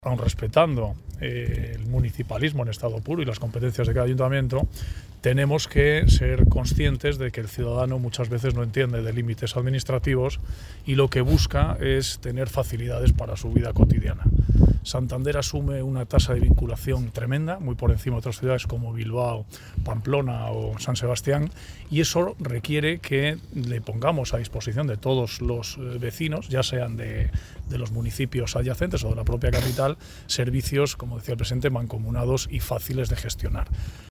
Aun respetando el municipalismo en estado puro y las competencias de cada ayuntamiento, tenemos que ser conscientes de que el ciudadano muchas veces no entiende de límites administrativos y lo que busca es tener facilidades para su vida cotidiana. Santander asume una tasa de vinculación tremenda, muy por encima de otras ciudades como Bilbao, Pamplona o San Sebastián, y eso requiere que le pongamos a disposición de todos los vecinos, ya sean de los municipios adyacentes o de la propia capital, servicios, como decía el presidente, mancomunados y fáciles de gestionar.